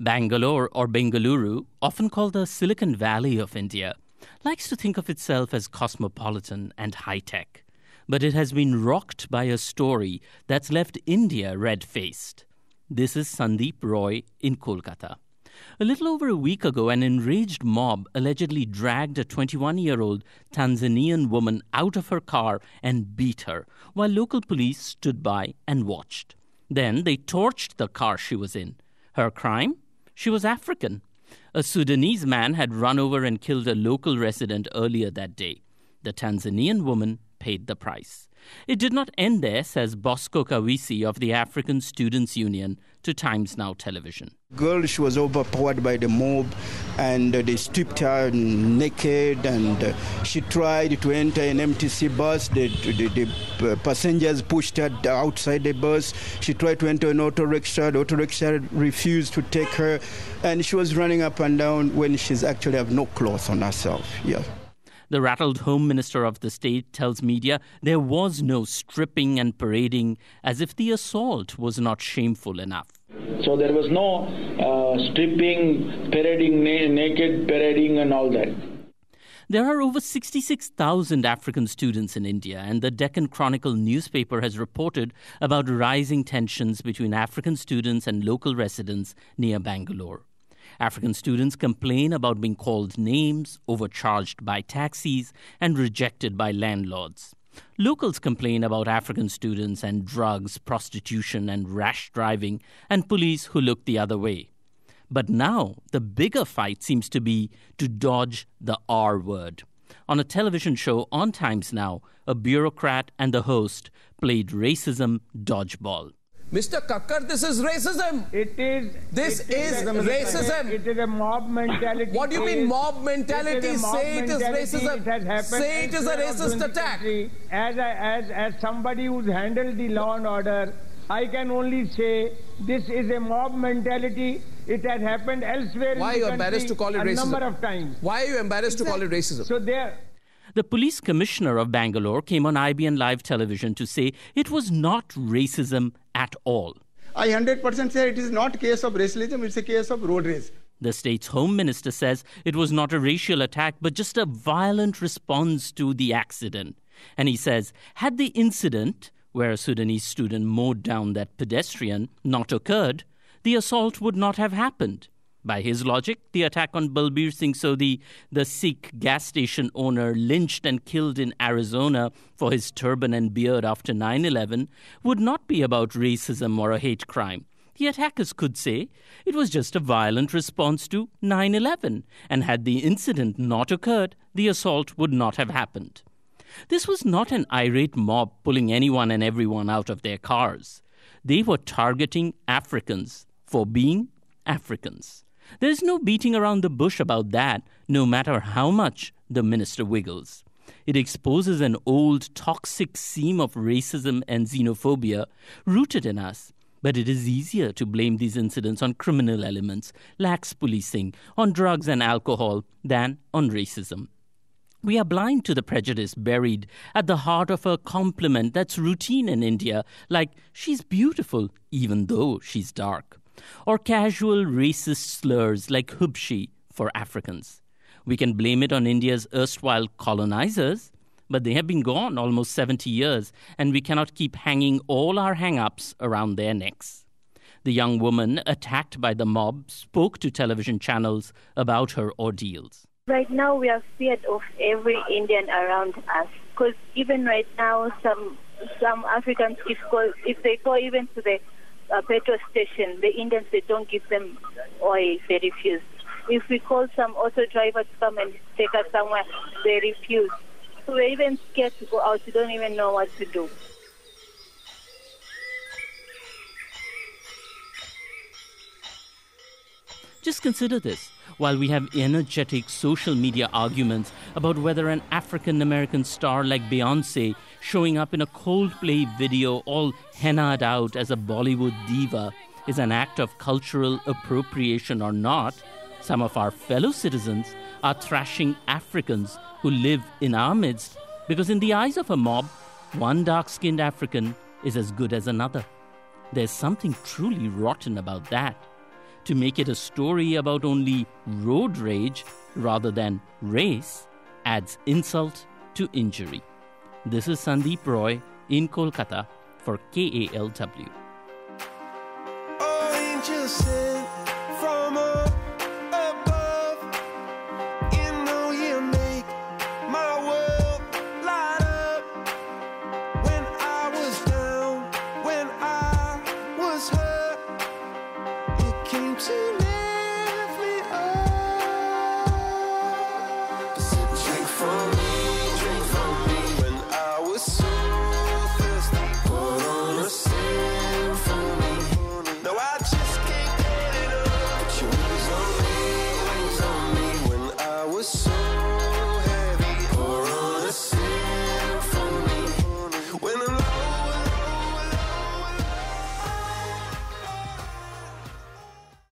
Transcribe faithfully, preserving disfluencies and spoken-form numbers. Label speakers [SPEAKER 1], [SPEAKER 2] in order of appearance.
[SPEAKER 1] Bangalore, or Bengaluru, often called the Silicon Valley of India, likes to think of itself as cosmopolitan and high-tech. But it has been rocked by a story that's left India red-faced. This is Sandeep Roy in Kolkata. A little over a week ago, an enraged mob allegedly dragged a twenty-one-year-old Tanzanian woman out of her car and beat her, while local police stood by and watched. Then they torched the car she was in. Her crime? She was African. A Sudanese man had run over and killed a local resident earlier that day. The Tanzanian woman paid the price. It did not end there, says Bosco Kawisi of the African Students' Union to Times Now television.
[SPEAKER 2] Girl, she was overpowered by the mob, and uh, they stripped her naked, and uh, she tried to enter an M T C bus. The, the, the uh, passengers pushed her outside the bus. She tried to enter an auto rickshaw. The auto rickshaw refused to take her, and she was running up and down when she's actually have no clothes on herself. Yeah.
[SPEAKER 1] The rattled Home Minister of the state tells media there was no stripping and parading, as if the assault was not shameful enough.
[SPEAKER 3] So there was no uh, stripping, parading, na- naked parading and all that.
[SPEAKER 1] There are over sixty-six thousand African students in India, and the Deccan Chronicle newspaper has reported about rising tensions between African students and local residents near Bangalore. African students complain about being called names, overcharged by taxis, and rejected by landlords. Locals complain about African students and drugs, prostitution, and rash driving, and police who look the other way. But now, the bigger fight seems to be to dodge the R word. On a television show on Times Now, a bureaucrat and the host played racism dodgeball.
[SPEAKER 4] Mister Kakkar, this is racism.
[SPEAKER 5] It is.
[SPEAKER 4] This
[SPEAKER 5] it
[SPEAKER 4] is,
[SPEAKER 5] is a,
[SPEAKER 4] racism.
[SPEAKER 5] It is a mob mentality.
[SPEAKER 4] What do you mean mob mentality?
[SPEAKER 5] It mob
[SPEAKER 4] Say
[SPEAKER 5] mentality.
[SPEAKER 4] it is racism.
[SPEAKER 5] It has happened.
[SPEAKER 4] Say it is a racist attack.
[SPEAKER 5] As, a, as, as somebody who's handled the law and order, I can only say this is a mob mentality. It has happened elsewhere.
[SPEAKER 4] Why
[SPEAKER 5] in the
[SPEAKER 4] are you embarrassed to call it
[SPEAKER 5] a
[SPEAKER 4] racism?
[SPEAKER 5] number of times.
[SPEAKER 4] Why are you embarrassed to call it racism?
[SPEAKER 5] So there.
[SPEAKER 1] The police commissioner of Bangalore came on I B N Live television to say it was not racism at all.
[SPEAKER 6] I one hundred percent say it is not a case of racialism, it's a case of road rage.
[SPEAKER 1] The state's home minister says it was not a racial attack, but just a violent response to the accident. And he says, had the incident, where a Sudanese student mowed down that pedestrian, not occurred, the assault would not have happened. By his logic, the attack on Balbir Singh Sodhi, the Sikh gas station owner lynched and killed in Arizona for his turban and beard after nine eleven, would not be about racism or a hate crime. The attackers could say it was just a violent response to nine eleven, and had the incident not occurred, the assault would not have happened. This was not an irate mob pulling anyone and everyone out of their cars. They were targeting Africans for being Africans. There is no beating around the bush about that, no matter how much the minister wiggles. It exposes an old, toxic seam of racism and xenophobia rooted in us. But it is easier to blame these incidents on criminal elements, lax policing, on drugs and alcohol, than on racism. We are blind to the prejudice buried at the heart of a compliment that's routine in India, like, she's beautiful, even though she's dark. Or casual racist slurs like Hubshi for Africans. We can blame it on India's erstwhile colonizers, but they have been gone almost seventy years, and we cannot keep hanging all our hang-ups around their necks. The young woman attacked by the mob spoke to television channels about her ordeals.
[SPEAKER 7] Right now we are feared of every Indian around us, because even right now some some Africans, if, go, if they go even to the Uh, petrol station, the Indians, they don't give them oil, they refuse. If we call some auto driver to come and take us somewhere, they refuse. So we're even scared to go out, we don't even know what to do.
[SPEAKER 1] Just consider this. While we have energetic social media arguments about whether an African-American star like Beyonce showing up in a Coldplay video all hennaed out as a Bollywood diva is an act of cultural appropriation or not, some of our fellow citizens are thrashing Africans who live in our midst because in the eyes of a mob, one dark-skinned African is as good as another. There's something truly rotten about that. to make it a story about only road rage rather than race adds insult to injury. This is Sandeep Roy in Kolkata for K A L W.
[SPEAKER 8] Oh, angel sent from up above, you know you make my world light up. When I was down, when I was hurt, you came to me.